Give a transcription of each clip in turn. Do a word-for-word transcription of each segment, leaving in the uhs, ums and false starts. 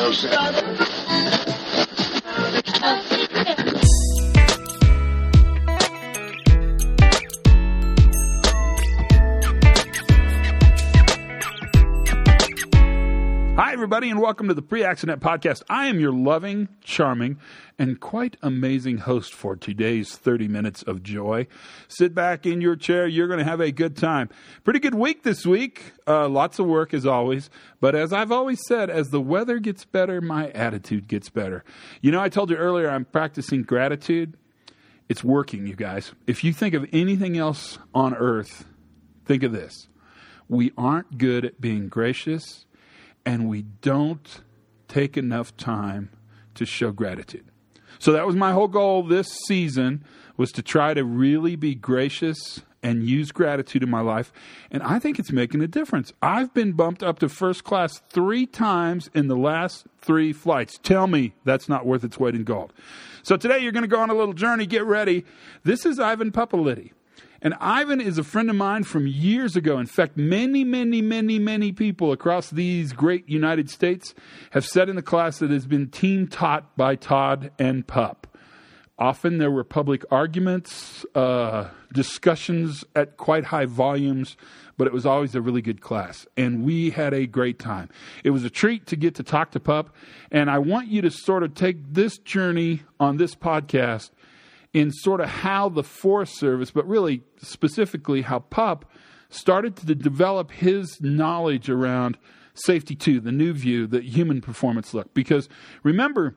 Hi, everybody, and welcome to the Pre-Accident Podcast. I am your loving, charming, and quite amazing host for today's thirty minutes of joy. Sit back in your chair. You're going to have a good time. Pretty good week this week. Uh, lots of work, as always. But as I've always said, as the weather gets better, my attitude gets better. You know, I told you earlier I'm practicing gratitude. It's working, you guys. If you think of anything else on earth, think of this. We aren't good at being gracious, and we don't take enough time to show gratitude. So that was my whole goal this season, was to try to really be gracious and use gratitude in my life. And I think it's making a difference. I've been bumped up to first class three times in the last three flights. Tell me that's not worth its weight in gold. So today you're going to go on a little journey. Get ready. This is Ivan Pupolitti. And Ivan is a friend of mine from years ago. In fact, many, many, many, many people across these great United States have sat in the class that has been team taught by Todd and Pup. Often there were public arguments, uh, discussions at quite high volumes, but it was always a really good class. And we had a great time. It was a treat to get to talk to Pup. And I want you to sort of take this journey on this podcast in sort of how the Forest Service, but really specifically how Pup started to develop his knowledge around Safety two, the new view, the human performance look. Because remember,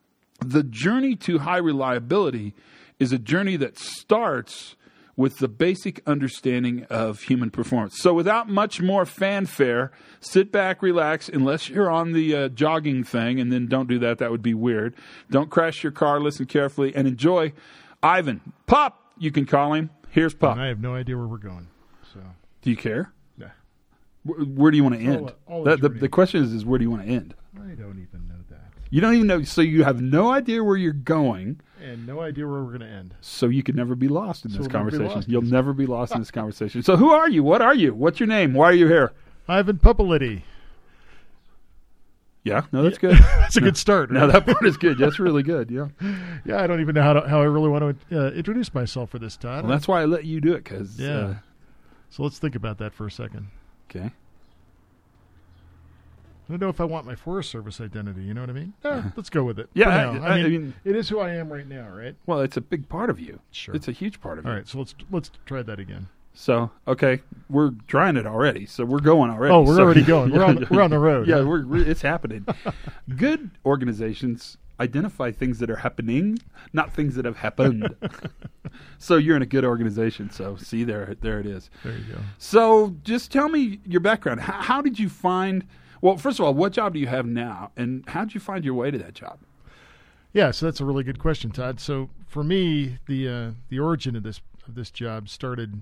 the journey to high reliability is a journey that starts with the basic understanding of human performance. So without much more fanfare, sit back, relax, unless you're on the uh, jogging thing, and then don't do that. That would be weird. Don't crash your car. Listen carefully and enjoy Ivan. Pup, you can call him. Here's Pup. And I have no idea where we're going. So, do you care? Yeah. Where, where do you want to end? All, all that, the, the question is, is where do you want to end? I don't even know that. You don't even know. So you have no idea where you're going. And no idea where we're going to end. So you could never be lost in so this we'll conversation. Never You'll never be lost in this conversation. So who are you? What are you? What's your name? Why are you here? Ivan Pupolitti. Yeah, no, that's good. That's a no, good start. Right? No, that part is good. That's really good. Yeah. Yeah, I don't even know how to, how I really want to uh, introduce myself for this, Todd. Well, that's why I let you do it, because. Yeah. Uh, so let's think about that for a second. Okay. I don't know if I want my Forest Service identity. You know what I mean? Eh, let's go with it. Yeah, I, I, I, I mean, mean, it is who I am right now, right? Well, it's a big part of you. Sure. It's a huge part of All you. All right, so let's let's try that again. So, okay, we're trying it already. So we're going already. Oh, we're so, already going. We're on the, we're on the road. Yeah, huh? we're, we're it's happening. Good organizations identify things that are happening, not things that have happened. So you're in a good organization. So see, there, there it is. There you go. So just tell me your background. How, how did you find? Well, first of all, what job do you have now, and how did you find your way to that job? Yeah, so that's a really good question, Todd. So for me, the uh, the origin of this of this job started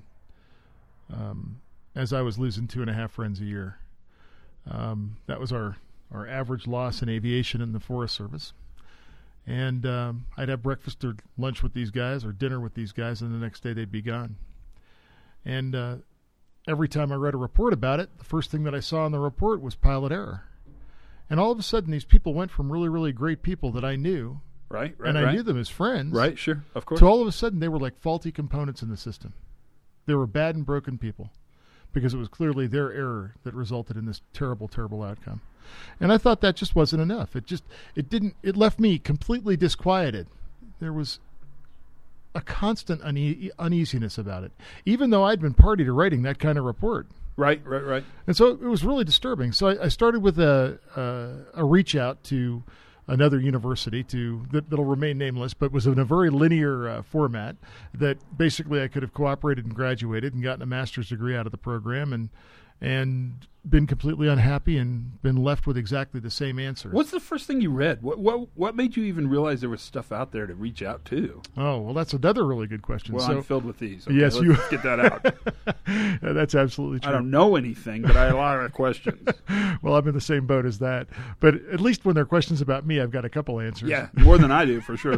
um, as I was losing two and a half friends a year. Um, that was our, our average loss in aviation in the Forest Service. And um, I'd have breakfast or lunch with these guys or dinner with these guys, and the next day they'd be gone. And uh, every time I read a report about it, the first thing that I saw in the report was pilot error. And all of a sudden, these people went from really, really great people that I knew, right, right, and I right. knew them as friends, right, sure, of course. to all of a sudden they were like faulty components in the system. They were bad and broken people because it was clearly their error that resulted in this terrible, terrible outcome. And I thought that just wasn't enough. It just, it didn't, it left me completely disquieted. There was a constant une- uneasiness about it, even though I'd been party to writing that kind of report. Right, right, right. And so it was really disturbing. So I, I started with a, a, a reach out to another university to that, that'll remain nameless, but was in a very linear uh, format that basically I could have cooperated and graduated and gotten a master's degree out of the program and and been completely unhappy and been left with exactly the same answers. What's the first thing you read? What what what made you even realize there was stuff out there to reach out to? Oh, well, that's another really good question. Well, so, I'm filled with these. Okay, yes, let's you just get that out. Yeah, that's absolutely true. I don't know anything, but I have a lot of questions. Well, I'm in the same boat as that. But at least when there are questions about me, I've got a couple answers. Yeah, more than I do, for sure.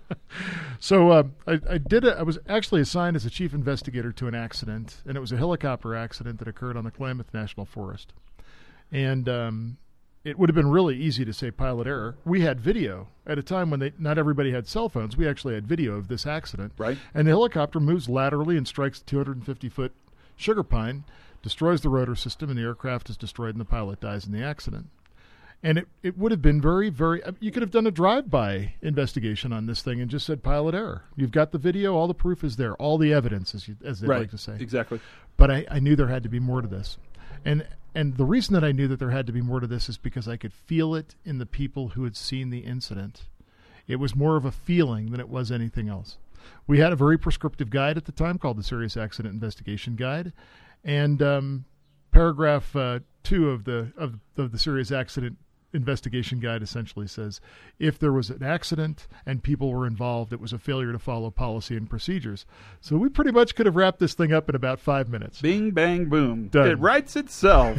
So uh, I, I did. A, I was actually assigned as a chief investigator to an accident, and it was a helicopter accident that occurred on the Klamath National Forest. And um, it would have been really easy to say pilot error. We had video at a time when they, not everybody had cell phones. We actually had video of this accident. Right. And the helicopter moves laterally and strikes two hundred fifty foot sugar pine, destroys the rotor system, and the aircraft is destroyed and the pilot dies in the accident. And it, it would have been very, very, you could have done a drive-by investigation on this thing and just said pilot error. You've got the video, all the proof is there, all the evidence, as, you, as they right. like to say. Exactly. But I, I knew there had to be more to this. And and the reason that I knew that there had to be more to this is because I could feel it in the people who had seen the incident. It was more of a feeling than it was anything else. We had a very prescriptive guide at the time called the Serious Accident Investigation Guide. And um, paragraph uh, two of the, of, of the Serious Accident Investigation Guide essentially says, if there was an accident and people were involved, it was a failure to follow policy and procedures. So we pretty much could have wrapped this thing up in about five minutes. Bing, bang, boom. Done. It writes itself.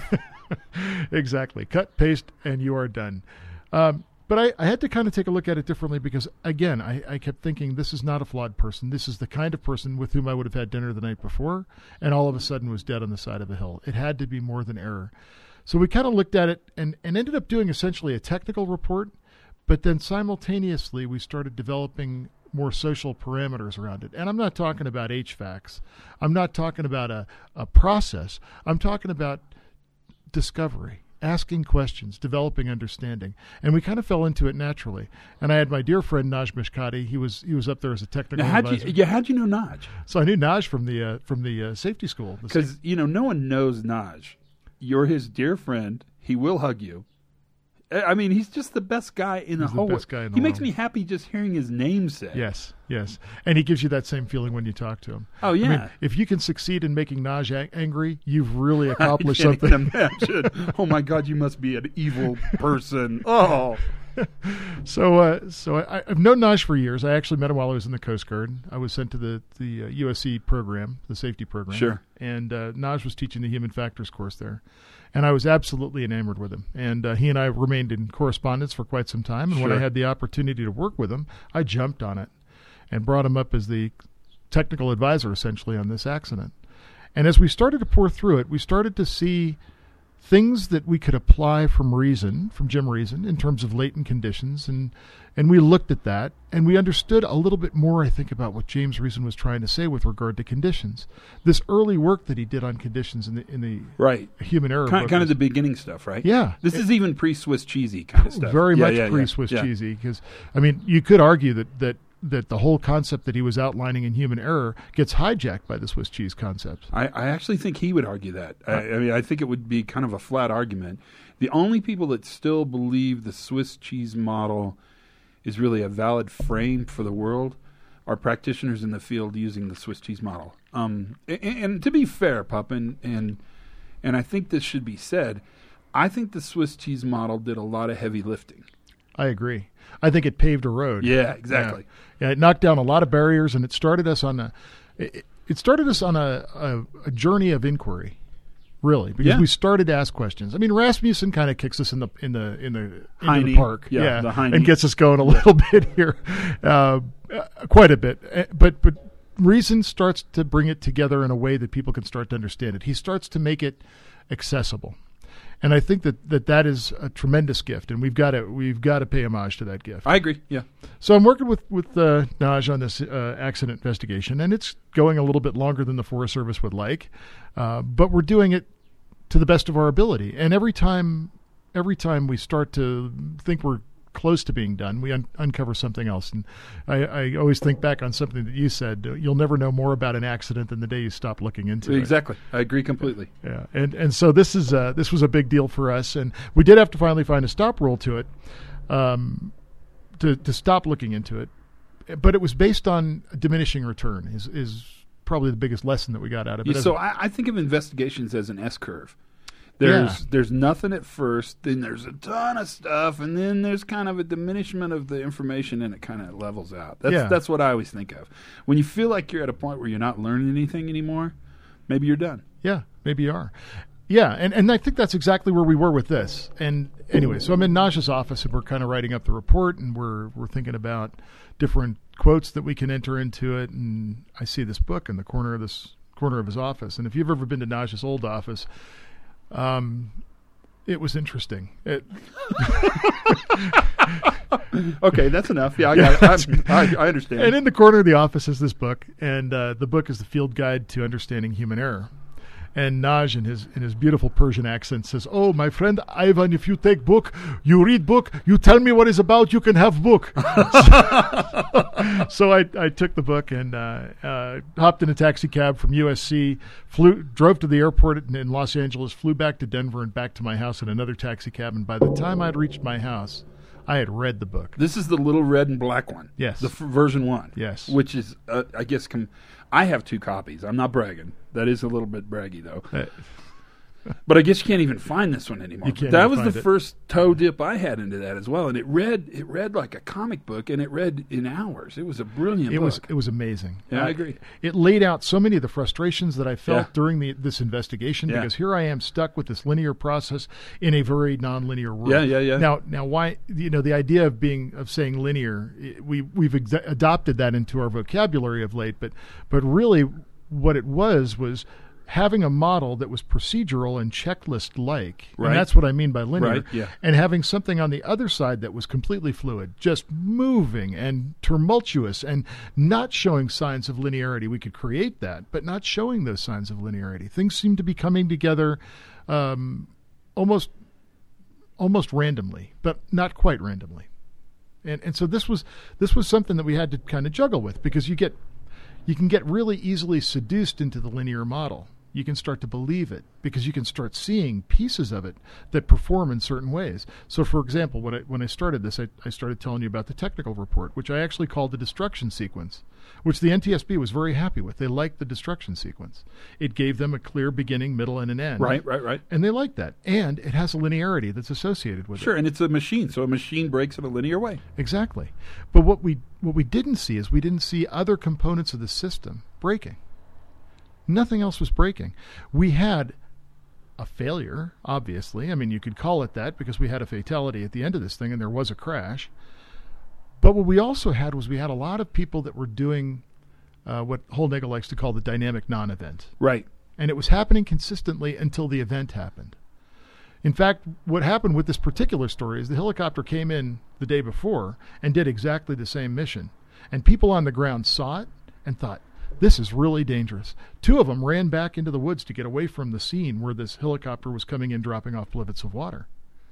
Exactly. Cut, paste, and you are done. Um, but I, I had to kind of take a look at it differently because, again, I, I kept thinking this is not a flawed person. This is the kind of person with whom I would have had dinner the night before and all of a sudden was dead on the side of a hill. It had to be more than error. So we kind of looked at it and, and ended up doing essentially a technical report, but then simultaneously we started developing more social parameters around it. And I'm not talking about H FACS. I'm not talking about a, a process. I'm talking about discovery, asking questions, developing understanding. And we kind of fell into it naturally. And I had my dear friend Naj Mishkati. He was he was up there as a technical now, how'd advisor. you, yeah, how'd you know Naj? So I knew Naj from the uh, from the uh, safety school. Because, you know, no one knows Naj. You're his dear friend. He will hug you. I mean, he's just the best guy in the He's whole the best world. guy in the He makes world. me happy just hearing his name said. Yes, yes. And he gives you that same feeling when you talk to him. Oh, yeah. I mean, if you can succeed in making Naj a- angry, you've really accomplished I can't something. even imagine. Oh, my God, you must be an evil person. Oh. So, uh, so I, I've known Naj for years. I actually met him while I was in the Coast Guard. I was sent to the, the uh, U S C program, the safety program. Sure. And uh, Naj was teaching the human factors course there. And I was absolutely enamored with him. And uh, he and I remained in correspondence for quite some time. And Sure. when I had the opportunity to work with him, I jumped on it and brought him up as the technical advisor, essentially, on this accident. And as we started to pour through it, we started to see things that we could apply from Reason, from Jim Reason, in terms of latent conditions. And and we looked at that, and we understood a little bit more, I think, about what James Reason was trying to say with regard to conditions. This early work that he did on conditions in the in the Right. human error Kind, book kind of was the beginning stuff, right? Yeah. This is even pre-Swiss cheesy kind of stuff. very Yeah, much yeah, yeah, pre-Swiss yeah. cheesy. Because, I mean, you could argue that, that, that the whole concept that he was outlining in human error gets hijacked by the Swiss cheese concept. I, I actually think he would argue that. I, I mean, I think it would be kind of a flat argument. The only people that still believe the Swiss cheese model is really a valid frame for the world are practitioners in the field using the Swiss cheese model. Um, and, and to be fair, Pup, and, and and I think this should be said, I think the Swiss cheese model did a lot of heavy lifting. I agree. I think it paved a road. Yeah, exactly. Yeah, yeah it knocked down a lot of barriers, and it started us on a it, it started us on a, a, a journey of inquiry, really, because Yeah. we started to ask questions. I mean, Rasmussen kind of kicks us in the in the in the into Heine. the park, Yeah, the Heine. and gets us going a little bit here, uh, uh, quite a bit. Uh, But but Reason starts to bring it together in a way that people can start to understand it. He starts to make it accessible. And I think that, that that is a tremendous gift, and we've got to we've got to pay homage to that gift. I agree, yeah. So I'm working with with uh, Naj on this uh, accident investigation, and it's going a little bit longer than the Forest Service would like, uh, but we're doing it to the best of our ability. And every time every time we start to think we're close to being done, we un- uncover something else. And I, I always think back on something that you said: you'll never know more about an accident than the day you stop looking into it. Exactly, I agree completely. Yeah, and and so this is uh, this was a big deal for us, and we did have to finally find a stop rule to it, um, to to stop looking into it, but it was based on diminishing return. Is is probably the biggest lesson that we got out of it. Yeah, so I, I think of investigations as an S curve. There's Yeah. there's nothing at first, then there's a ton of stuff, and then there's kind of a diminishment of the information, and it kind of levels out. That's Yeah. that's what I always think of. When you feel like you're at a point where you're not learning anything anymore, maybe you're done. Yeah, maybe you are. Yeah, and, and I think that's exactly where we were with this. And anyway, so I'm in Naj's office, and we're kind of writing up the report, and we're we're thinking about different quotes that we can enter into it. And I see this book in the corner of this corner of his office. And if you've ever been to Naj's old office, um, It was interesting. It, okay, that's enough. Yeah, I got it. I, I, I understand. And in the corner of the office is this book, and uh, the book is the Field Guide to Understanding Human Error. And Naj, in his in his beautiful Persian accent, says, "Oh, my friend Ivan, if you take book, you read book, you tell me what it's about, you can have book." So I, I took the book and uh, uh, hopped in a taxi cab from U S C, flew, drove to the airport in, in Los Angeles, flew back to Denver and back to my house in another taxi cab. And by the time I'd reached my house, I had read the book. This is the little red and black one. Yes. The f- version one. Yes. Which is, uh, I guess, com- I have two copies. I'm not bragging. That is a little bit braggy, though. Uh, But I guess you can't even find this one anymore. You can't that even was the find it. first toe dip I had into that as well, and it read it read like a comic book, and it read in hours. It was a brilliant It book. was it was amazing. Yeah, Uh, I agree. It laid out so many of the frustrations that I felt Yeah. during the, this investigation Yeah. because here I am stuck with this linear process in a very nonlinear world. Yeah, yeah, yeah. Now, now, why you know the idea of being of saying linear, i- we we've ex- adopted that into our vocabulary of late, but but really, what it was was having a model that was procedural and checklist-like, Right. and that's what I mean by linear, Right, yeah. and having something on the other side that was completely fluid, just moving and tumultuous and not showing signs of linearity. We could create that, but not showing those signs of linearity. Things seem to be coming together um, almost almost randomly, but not quite randomly. And and so this was this was something that we had to kind of juggle with because you get you can get really easily seduced into the linear model. You can start to believe it because you can start seeing pieces of it that perform in certain ways. So, for example, when I, when I started this, I, I started telling you about the technical report, which I actually called the destruction sequence, which the N T S B was very happy with. They liked the destruction sequence. It gave them a clear beginning, middle, and an end. Right, right, right. And they liked that. And it has a linearity that's associated with it. Sure, and it's a machine, so a machine breaks in a linear way. Exactly. But what we what we didn't see is we didn't see other components of the system breaking. Nothing else was breaking. We had a failure, obviously. I mean, you could call it that because we had a fatality at the end of this thing and there was a crash. But what we also had was we had a lot of people that were doing uh, what Hollnagel likes to call the dynamic non-event. Right. And it was happening consistently until the event happened. In fact, what happened with this particular story is the helicopter came in the day before and did exactly the same mission. And people on the ground saw it and thought, this is really dangerous. Two of them ran back into the woods to get away from the scene where this helicopter was coming in dropping off blivets of water.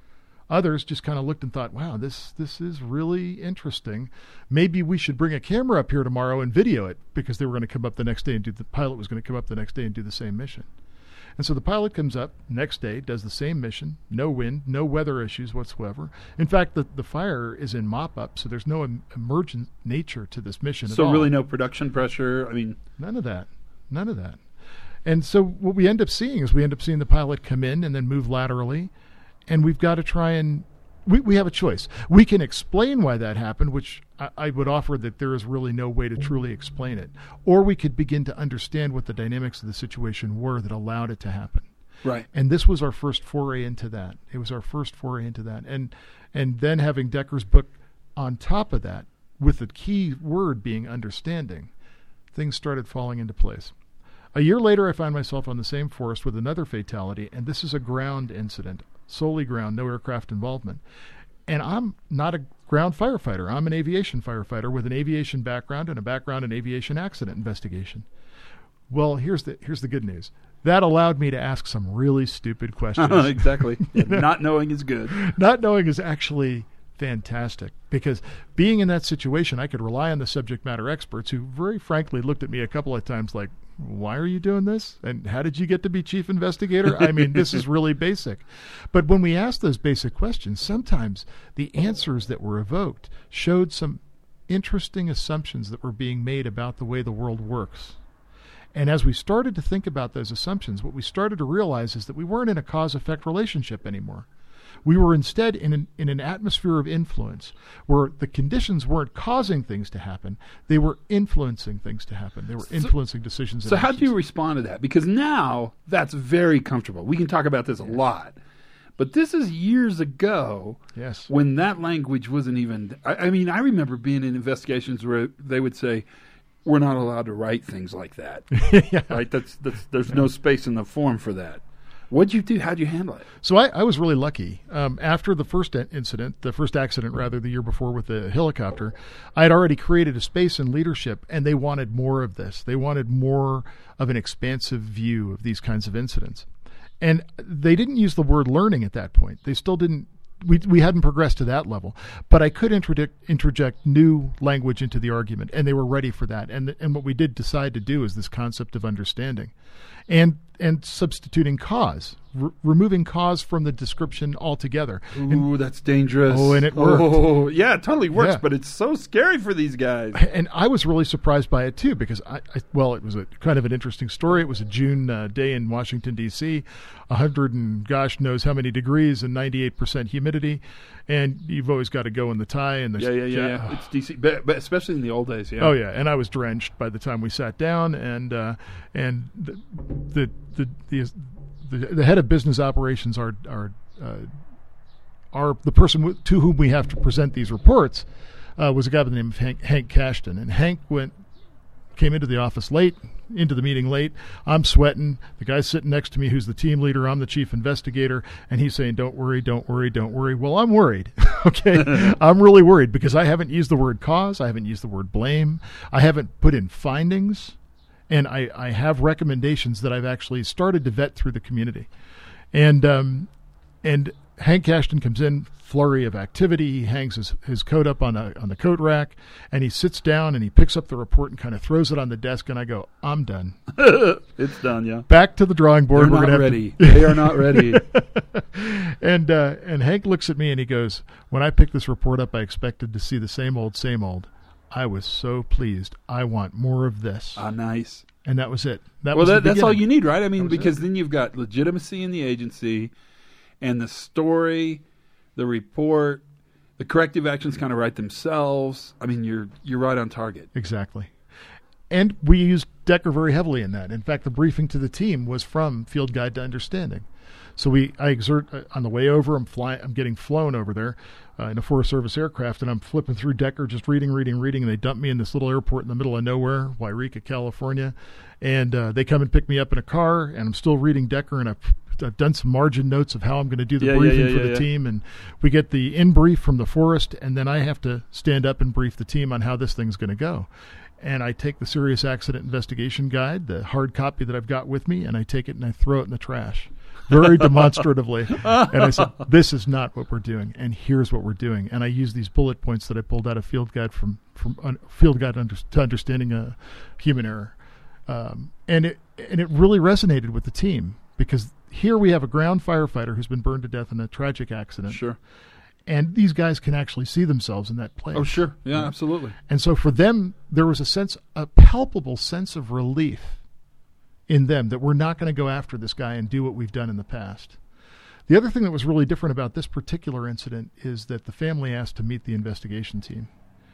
Others just kind of looked and thought, wow, this this is really interesting. Maybe we should bring a camera up here tomorrow and video it because they were going to come up the next day and do the pilot was going to come up the next day and do the same mission. And so the pilot comes up next day, does the same mission, no wind, no weather issues whatsoever. In fact, the, the fire is in mop-up, so there's no em- emergent nature to this mission at So all. really no production pressure. I mean, None of that. None of that. And so what we end up seeing is we end up seeing the pilot come in and then move laterally, and we've got to try and we, we have a choice. We can explain why that happened, which I, I would offer that there is really no way to truly explain it. Or we could begin to understand what the dynamics of the situation were that allowed it to happen. right. And this was our first foray into that. It was our first foray into that. And and then having Decker's book on top of that, with the key word being understanding, things started falling into place. A year later, I find myself on the same forest with another fatality, and this is a ground incident, solely ground, no aircraft involvement. And I'm not a ground firefighter. I'm an aviation firefighter with an aviation background and a background in aviation accident investigation. Well, here's the here's the good news. That allowed me to ask some really stupid questions. Exactly. Not knowing is good. Not knowing is actually fantastic because being in that situation, I could rely on the subject matter experts who very frankly looked at me a couple of times like, why are you doing this? And how did you get to be chief investigator? I mean, this is really basic. But when we asked those basic questions, sometimes the answers that were evoked showed some interesting assumptions that were being made about the way the world works. And as we started to think about those assumptions, what we started to realize is that we weren't in a cause-effect relationship anymore. We were instead in an, in an atmosphere of influence where the conditions weren't causing things to happen. They were influencing things to happen. They were influencing decisions. So and how do actions. you respond to that? Because now that's very comfortable. We can talk about this a lot. But this is years ago Yes. when that language wasn't even... I, I mean, I remember being in investigations where they would say, we're not allowed to write things like that. Yeah. Right? That's, that's There's no space in the form for that. What'd you do? How'd you handle it? So I, I was really lucky. Um, after the first incident, the first accident rather, the year before with the helicopter, I had already created a space in leadership, and they wanted more of this. They wanted more of an expansive view of these kinds of incidents. And they didn't use the word learning at that point. They still didn't. We we hadn't progressed to that level, but I could interject, interject new language into the argument, and they were ready for that. And and what we did decide to do is this concept of understanding, and and substituting cause, r- removing cause from the description altogether. Ooh, and, that's dangerous. Oh, and it worked. Oh, yeah, it totally works, Yeah. but it's so scary for these guys. And I was really surprised by it too, because I, I well, it was a kind of an interesting story. It was a June uh, day in Washington D C, a hundred and gosh knows how many degrees and ninety-eight percent humidity, and you've always got to go in the tie and the Yeah, yeah, yeah, yeah. It's D C, but, but especially in the old days. Yeah. Oh yeah, and I was drenched by the time we sat down, and uh, and the the the, the the the head of business operations are are uh, are the person w- to whom we have to present these reports uh, was a guy by the name of Hank, Hank Cashton, and Hank went came into the office late, into the meeting late. I'm sweating. The guy's sitting next to me, who's the team leader. I'm the chief investigator, and he's saying, "Don't worry, don't worry, don't worry." Well, I'm worried. Okay, I'm really worried because I haven't used the word cause. I haven't used the word blame. I haven't put in findings. And I, I have recommendations that I've actually started to vet through the community. And um, and Hank Cashton comes in, flurry of activity. He hangs his, his coat up on a, on the coat rack, and he sits down and he picks up the report and kind of throws it on the desk. And I go, I'm done. It's done, yeah. Back to the drawing board. They're We're not gonna have ready. To... They are not ready. and uh, and Hank looks at me and he goes, when I picked this report up, I expected to see the same old, same old. I was so pleased. I want more of this. Ah, nice. And that was it. That well, was that, the that's all beginning. you need, right? I mean, That was because it. then you've got legitimacy in the agency, and the story, the report, the corrective actions kind of write themselves. I mean, you're you're right on target. Exactly. And we used Decker very heavily in that. In fact, the briefing to the team was from Field Guide to Understanding. So we, I exert uh, on the way over. I'm flying. I'm getting flown over there uh, in a Forest Service aircraft, and I'm flipping through Decker, just reading, reading, reading. And they dump me in this little airport in the middle of nowhere, Wairika, California. And uh, they come and pick me up in a car, and I'm still reading Decker, and I've, I've done some margin notes of how I'm going to do the Yeah, yeah, briefing yeah, for yeah, the yeah. team. And we get the in brief from the forest, and then I have to stand up and brief the team on how this thing's going to go. And I take the Serious Accident Investigation Guide, the hard copy that I've got with me, and I take it and I throw it in the trash, very demonstratively. And I said, this is not what we're doing, and here's what we're doing. And I use these bullet points that I pulled out of Field Guide from, from uh, Field Guide under, to Understanding uh, Human Error. Um, and it and it really resonated with the team, because here we have a ground firefighter who's been burned to death in a tragic accident. Sure. And these guys can actually see themselves in that place. Oh, sure. Yeah, absolutely. And so for them, there was a sense, a palpable sense of relief in them that we're not going to go after this guy and do what we've done in the past. The other thing that was really different about this particular incident is that the family asked to meet the investigation team.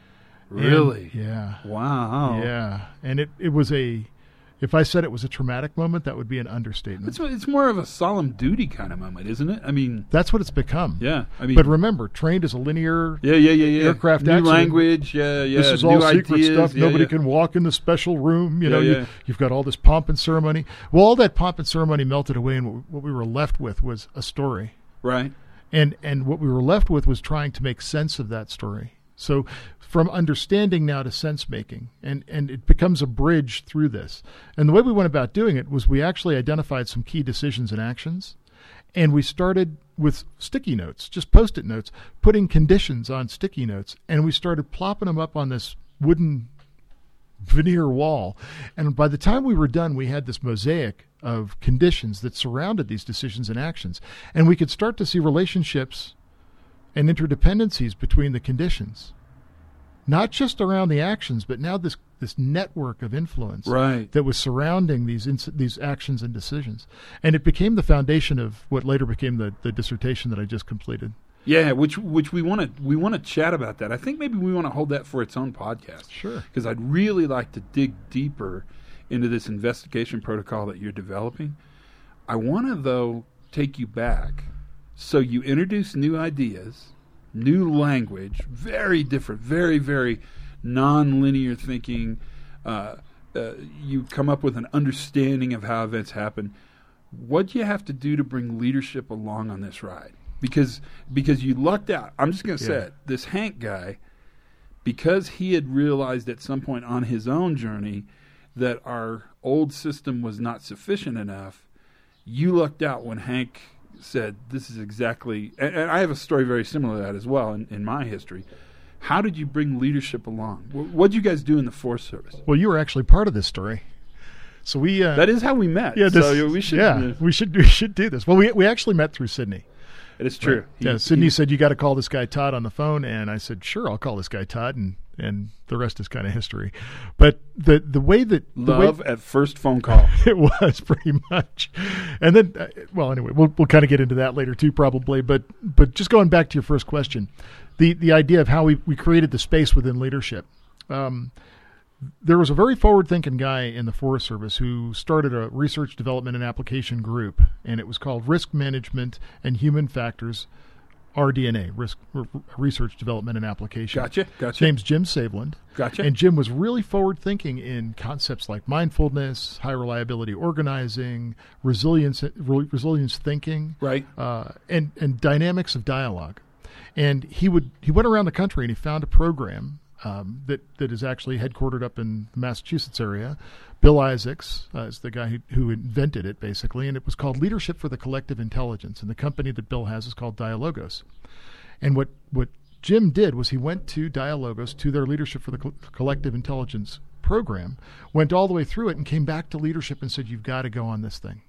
Really? And, yeah. Wow. Yeah. And it, it was a, if I said it was a traumatic moment, that would be an understatement. It's it's more of a solemn duty kind of moment, isn't it? I mean, That's what it's become. yeah. I mean, But remember, trained as a linear yeah, yeah, yeah, yeah. aircraft new accident. language. Yeah, yeah. This is new all secret ideas. stuff. Yeah, Nobody yeah. can walk in the special room. You Yeah, know, yeah. You, you've got all this pomp and ceremony. Well, all that pomp and ceremony melted away, and what, what we were left with was a story. Right. And and what we were left with was trying to make sense of that story. So from understanding now to sense making, and, and it becomes a bridge through this. And the way we went about doing it was we actually identified some key decisions and actions, and we started with sticky notes, just Post-it notes, putting conditions on sticky notes, and we started plopping them up on this wooden veneer wall. And by the time we were done, we had this mosaic of conditions that surrounded these decisions and actions. And we could start to see relationships and interdependencies between the conditions. Not just around the actions, but now this this network of influence Right. that was surrounding these ins- these actions and decisions. And it became the foundation of what later became the, the dissertation that I just completed. Yeah, which which we want to we want to chat about that. I think maybe we want to hold that for its own podcast. Sure. Because I'd really like to dig deeper into this investigation protocol that you're developing. I want to though take you back. So you introduce new ideas, new language, very different, very very non-linear thinking. Uh, uh, you come up with an understanding of how events happen. what do you have to do to bring leadership along on this ride? Because because you lucked out. I'm just going to say Yeah. it. This Hank guy, because he had realized at some point on his own journey that our old system was not sufficient enough, you lucked out when Hank said, this is exactly, and, and I have a story very similar to that as well in, in my history. How did you bring leadership along? What did you guys do in the Forest Service? Well, you were actually part of this story. So we uh, That is how we met. yeah, this, so we should. yeah, uh, we should we should do this. Well, we we actually met through Sydney. it is true. Right. He- yeah, Sydney he- said you got to call this guy Todd on the phone, and I said sure, I'll call this guy Todd, and and the rest is kind of history. But the the way that the way, love at first phone call. it was pretty much, and then uh, well, anyway, we'll we'll kind of get into that later too, probably. But but just going back to your first question, the the idea of how we we created the space within leadership. Um, There was a very forward-thinking guy in the Forest Service who started a research, development, and application group, and it was called Risk Management and Human Factors, R D N A, Risk R- Research, Development, and Application. Gotcha. His Gotcha. name's Jim Saveland. Gotcha. And Jim was really forward-thinking in concepts like mindfulness, high-reliability organizing, resilience, re- resilience thinking, right. uh, and and dynamics of dialogue. And he would he went around the country and he found a program um, that that is actually headquartered up in the Massachusetts area. Bill Isaacs uh, is the guy who, who invented it, basically, and it was called Leadership for the Collective Intelligence. And the company that Bill has is called Dialogos. And what what Jim did was he went to Dialogos, to their Leadership for the Co- Collective Intelligence program, went all the way through it, and came back to leadership and said, "You've got to go on this thing.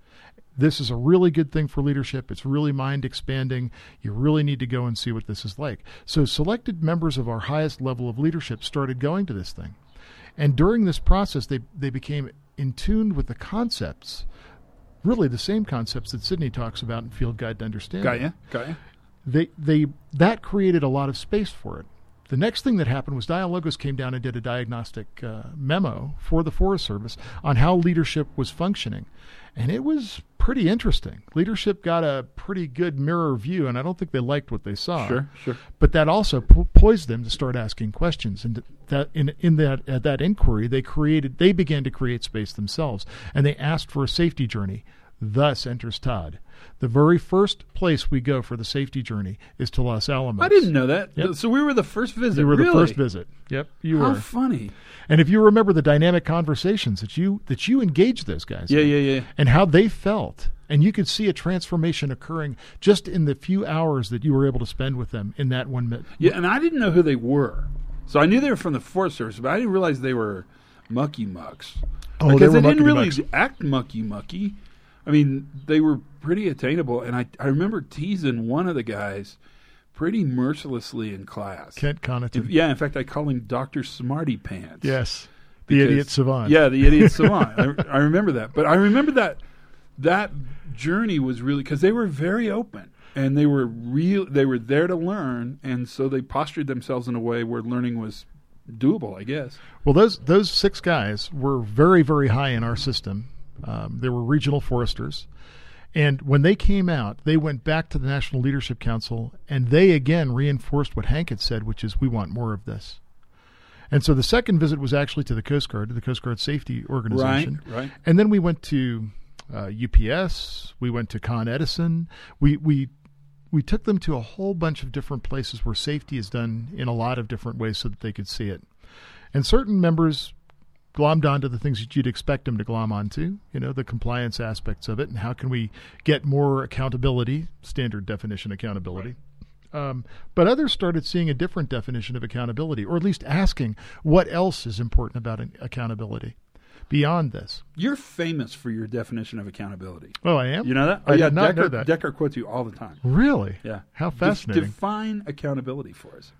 This is a really good thing for leadership. It's really mind expanding. You really need to go and see what this is like." So selected members of our highest level of leadership started going to this thing. And during this process, they, they became in tune with the concepts, really the same concepts that Sydney talks about in Field Guide to Understanding. Got ya. Got ya. They, they, that created a lot of space for it. The next thing that happened was Dialogos came down and did a diagnostic uh, memo for the Forest Service on how leadership was functioning. And it was pretty interesting. Leadership got a pretty good mirror view, and I don't think they liked what they saw. Sure. Sure. But that also po- poised them to start asking questions, and that in in that at that inquiry, they created they began to create space themselves, and they asked for a safety journey. Thus enters Todd. The very first place we go for the safety journey is to Los Alamos. I didn't know that. Yep. So we were the first visit. You were really? the first visit. Yep, you How were. funny. And if you remember the dynamic conversations that you that you engaged those guys Yeah, in, yeah, yeah. and how they felt, and you could see a transformation occurring just in the few hours that you were able to spend with them in that one minute. Yeah, and I didn't know who they were. So I knew they were from the Forest Service, but I didn't realize they were mucky mucks. Oh, because they were didn't really mucky-mucks. act mucky mucky. I mean, they were pretty attainable, and I I remember teasing one of the guys pretty mercilessly in class. Kent Connaughton. If- yeah, in fact, I call him Doctor Smarty Pants. Yes. The Because- idiot savant. Yeah, the idiot savant. I, I remember that. But I remember that that journey was really because they were very open and they were real. They were there to learn, and so they postured themselves in a way where learning was doable, I guess. Well, those those six guys were very, very high in our system. Um, they were regional foresters. And when they came out, they went back to the National Leadership Council, and they again reinforced what Hank had said, which is, we want more of this. And so the second visit was actually to the Coast Guard, to the Coast Guard Safety Organization. Right, right. And then we went to uh, U P S. We went to Con Edison. We we we took them to a whole bunch of different places where safety is done in a lot of different ways so that they could see it. And certain members glommed onto the things that you'd expect them to glom onto, you know, the compliance aspects of it, and how can we get more accountability, standard definition accountability. Right. Um, but others started seeing a different definition of accountability, or at least asking what else is important about an accountability beyond this. You're famous for your definition of accountability. Oh, I am? You know that? I oh, yeah, did not Decker, know that. Decker quotes you all the time. Really? Yeah. How Def- fascinating. define accountability for us.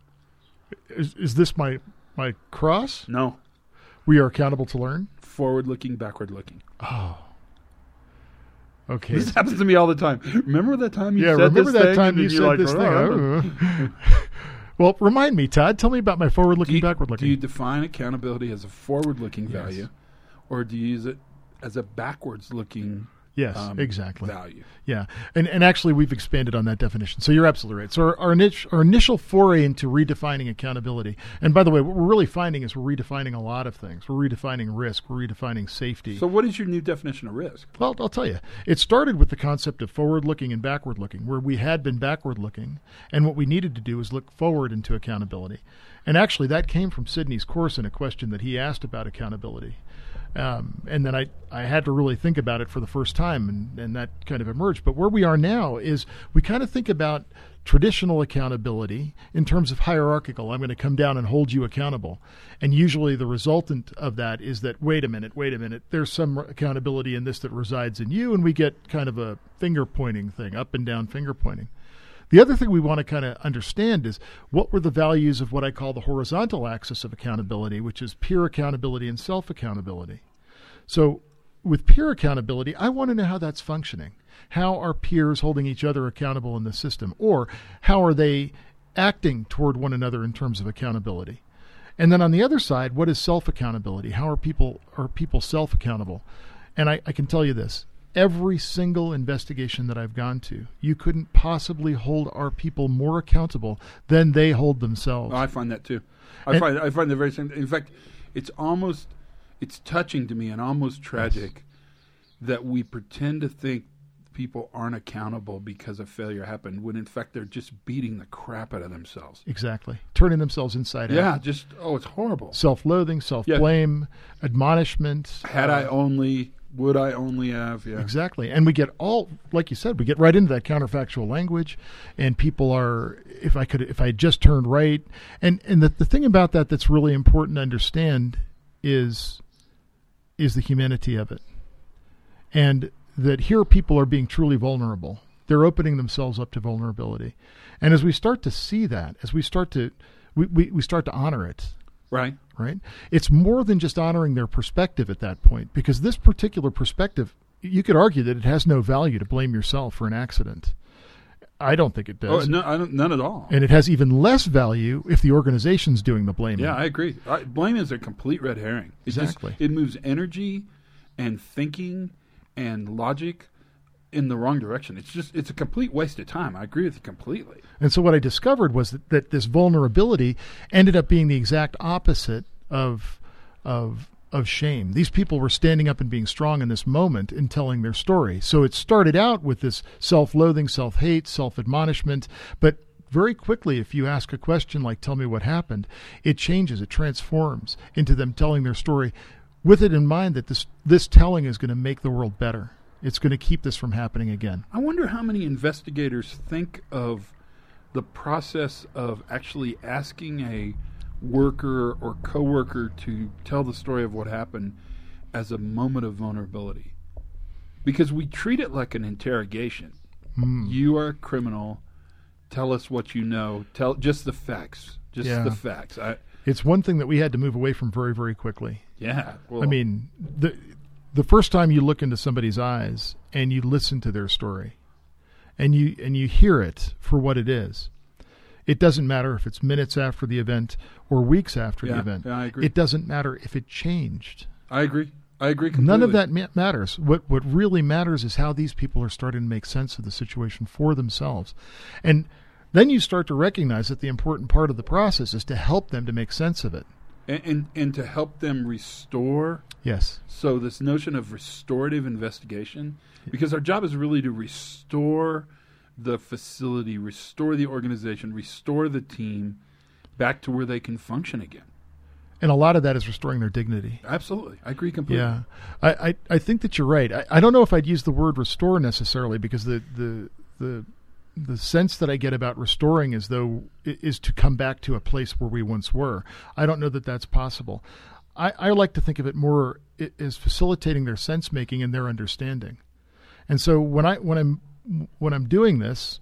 Is, is this my, my cross? No. We are accountable to learn? Forward looking, backward looking. Oh. Okay. This happens to me all the time. Remember that time you yeah, said remember this that thing? time and you then said you're like, this "Oh, thing? I don't know." Oh. Well, remind me, Todd. Tell me about my Do forward-looking, you, backward-looking. do you define accountability as a forward-looking Yes. value, or do you use it as a backwards-looking Yes, um, exactly. value. Yeah, and and actually we've expanded on that definition. So you're absolutely right. So our our, niche, our initial foray into redefining accountability, and by the way, what we're really finding is we're redefining a lot of things. We're redefining risk. We're redefining safety. So what is your new definition of risk? Well, I'll tell you. It started with the concept of forward-looking and backward-looking, where we had been backward-looking, and what we needed to do was look forward into accountability. And actually, that came from Sidney's course in a question that he asked about accountability. Um, and then I, I had to really think about it for the first time, and, and that kind of emerged. But where we are now is we kind of think about traditional accountability in terms of hierarchical. I'm going to come down and hold you accountable. And usually the resultant of that is that, wait a minute, wait a minute, there's some accountability in this that resides in you, and we get kind of a finger-pointing thing, up and down finger-pointing. The other thing we want to kind of understand is what were the values of what I call the horizontal axis of accountability, which is peer accountability and self-accountability. So with peer accountability, I want to know how that's functioning. How are peers holding each other accountable in the system? Or how are they acting toward one another in terms of accountability? And then on the other side, what is self-accountability? How are people are people self-accountable? And I, I can tell you this. Every single investigation that I've gone to, you couldn't possibly hold our people more accountable than they hold themselves. Oh, I find that too. I And- find I find the very same. In fact, it's almost it's touching to me and almost tragic that we pretend to think people aren't accountable because a failure happened, when in fact they're just beating the crap out of themselves. Exactly. Turning themselves inside Yeah, out. just oh, it's horrible. Self-loathing, self-blame, admonishment. Had uh, I only, would I only have? Yeah, Exactly. And we get all, like you said, we get right into that counterfactual language, and people are, if I could, if I had just turned right. And, and the, the thing about that that's really important to understand is, is the humanity of it. And that here people are being truly vulnerable. They're opening themselves up to vulnerability. And as we start to see that, as we start to, we, we, we start to honor it, right. right? It's more than just honoring their perspective at that point, because this particular perspective, you could argue that it has no value to blame yourself for an accident. I don't think it Oh, does. no, I don't, none at all. And it has even less value if the organization's doing the blaming. Yeah, I agree. I, blame is a complete red herring. It just- Exactly. it moves energy and thinking and logic in the wrong direction. It's just it's a complete waste of time. I agree with you completely. And so what I discovered was that, that this vulnerability ended up being the exact opposite of of of shame. These people were standing up and being strong in this moment and telling their story. So it started out with this self-loathing, self-hate, self-admonishment, but very quickly, if you ask a question like, tell me what happened, it changes, it transforms into them telling their story with it in mind that this this telling is going to make the world better. It's going to keep this from happening again. I wonder how many investigators think of the process of actually asking a worker or coworker to tell the story of what happened as a moment of vulnerability. Because we treat it like an interrogation. Mm. You are a criminal. Tell us what you know. Tell just the facts. Just Yeah. the facts. I, It's one thing that we had to move away from very, very quickly. yeah. Well, I mean, the the first time you look into somebody's eyes and you listen to their story, and you and you hear it for what it is, it doesn't matter if it's minutes after the event or weeks after yeah, the event. yeah, I agree. It doesn't matter if it changed. I agree. I agree completely. None of that ma- matters. What what really matters is how these people are starting to make sense of the situation for themselves. And then you start to recognize that the important part of the process is to help them to make sense of it. And, and, and to help them restore. Yes. So this notion of restorative investigation, because our job is really to restore the facility, restore the organization, restore the team back to where they can function again. And a lot of that is restoring their dignity. Absolutely. I agree completely. Yeah. I, I, I think that you're right. I, I don't know if I'd use the word restore necessarily, because the, the, the, the sense that I get about restoring is though is to come back to a place where we once were. I don't know that that's possible. I, I like to think of it more as facilitating their sense making and their understanding. And so when I when I'm when I'm doing this,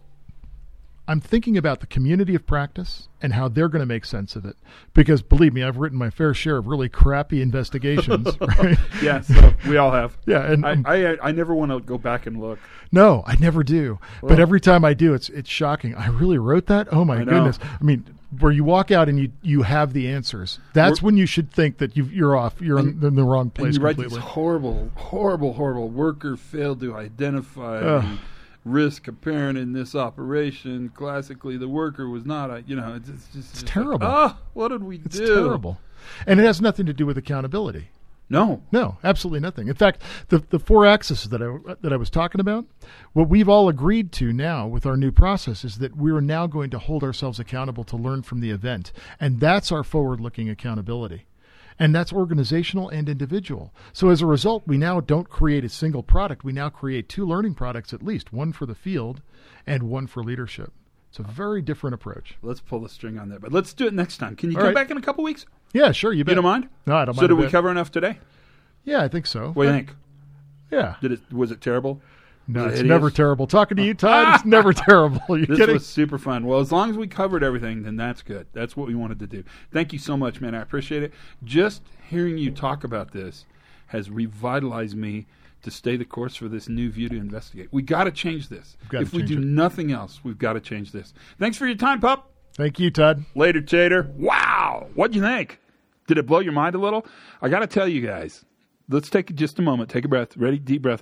I'm thinking about the community of practice and how they're going to make sense of it. Because believe me, I've written my fair share of really crappy investigations. Right? Yeah, so we all have. Yeah, and I, I I never want to go back and look. no, I never do. Well- but every time I do, it's it's shocking. I really wrote that? Oh my I know. goodness. I mean, where you walk out and you, you have the answers. That's We're, when you should think that you've, you're off. You're and, in, in the wrong place and you completely. write these horrible, horrible, horrible. Worker failed to identify the risk apparent in this operation. Classically, the worker was not a, you know, it's, it's just It's it's terrible. Like, oh, what did we it's do? It's terrible. And it has nothing to do with accountability. No. No, absolutely nothing. In fact, the the four axes that I that I was talking about, what we've all agreed to now with our new process is that we are now going to hold ourselves accountable to learn from the event. And that's our forward-looking accountability. And that's organizational and individual. So as a result, we now don't create a single product. We now create two learning products at least, one for the field and one for leadership. It's a very different approach. Let's pull the string on that. But let's do it next time. Can you All come right. back in a couple weeks? Yeah, sure. You bet. You don't mind? No, I don't so mind. did a we bit. cover enough today? Yeah, I think so. What do you think? Yeah. Did it? Was it terrible? No, Was it it's hideous? never terrible. Talking to you, Todd, it's never terrible. You This kidding? was super fun. Well, as long as we covered everything, then that's good. That's what we wanted to do. Thank you so much, man. I appreciate it. Just hearing you talk about this has revitalized me to stay the course for this new view to investigate. We got to change this. Gotta If we change do it. nothing else, we've got to change this. Thanks for your time, pup. Thank you, Todd. Later, Chater. Wow. What'd you think? Did it blow your mind a little? I got to tell you guys, let's take just a moment. Take a breath. Ready? Deep breath.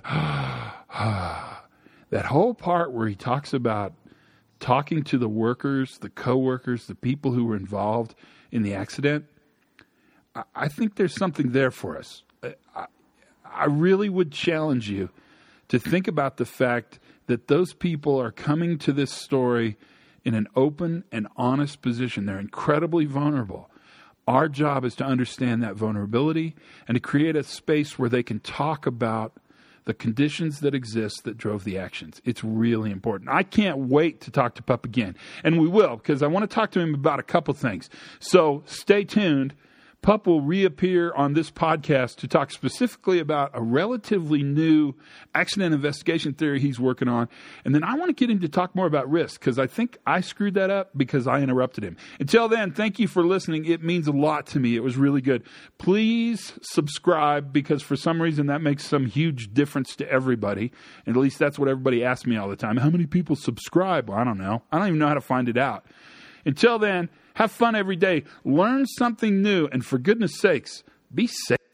That whole part where he talks about talking to the workers, the co-workers, the people who were involved in the accident, I, I think there's something there for us. I, I really would challenge you to think about the fact that those people are coming to this story in an open and honest position. They're incredibly vulnerable. Our job is to understand that vulnerability and to create a space where they can talk about the conditions that exist that drove the actions. It's really important. I can't wait to talk to Pup again. And we will, because I want to talk to him about a couple things. So stay tuned. Pup will reappear on this podcast to talk specifically about a relatively new accident investigation theory he's working on. And then I want to get him to talk more about risk, because I think I screwed that up because I interrupted him. Until then, thank you for listening. It means a lot to me. It was really good. Please subscribe, because for some reason that makes some huge difference to everybody. And at least that's what everybody asks me all the time. How many people subscribe? Well, I don't know. I don't even know how to find it out. Until then, have fun every day. Learn something new. And for goodness sakes, be safe.